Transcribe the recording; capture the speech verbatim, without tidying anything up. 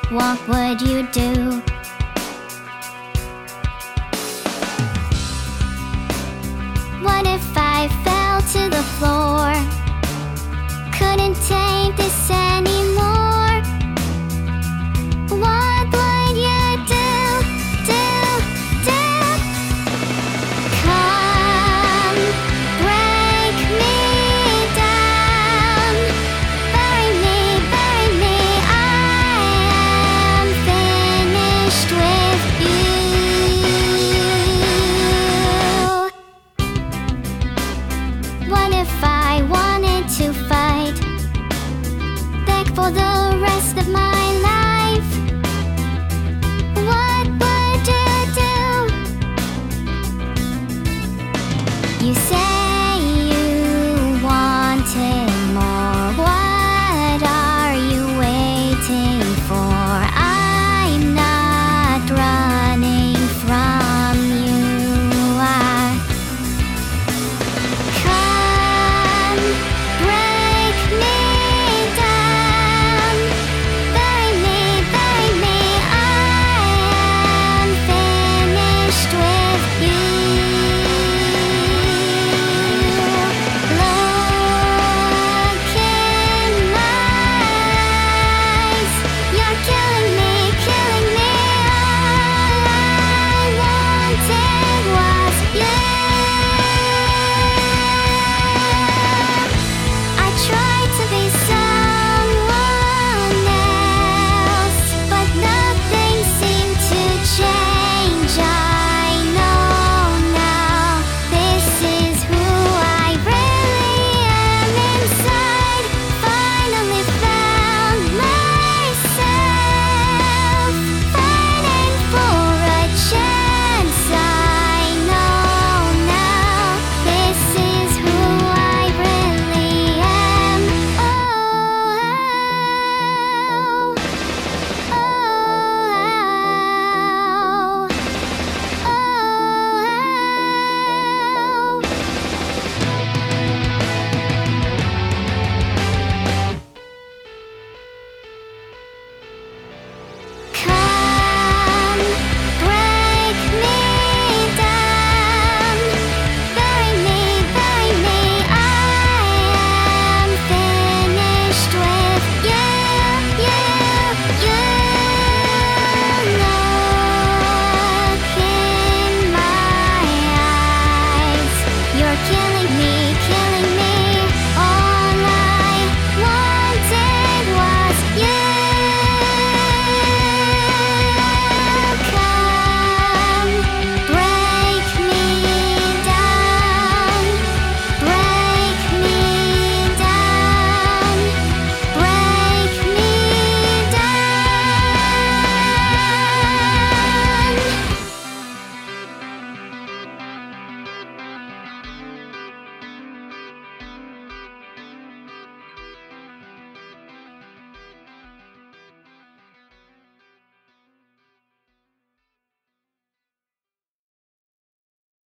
what would you do? What if I fell to the floor? Couldn't take this anymore. What would you do, do, do? Come, break me down. Bury me, bury me, I am finished with you. What if I wanted to fight? Beg for the rest of my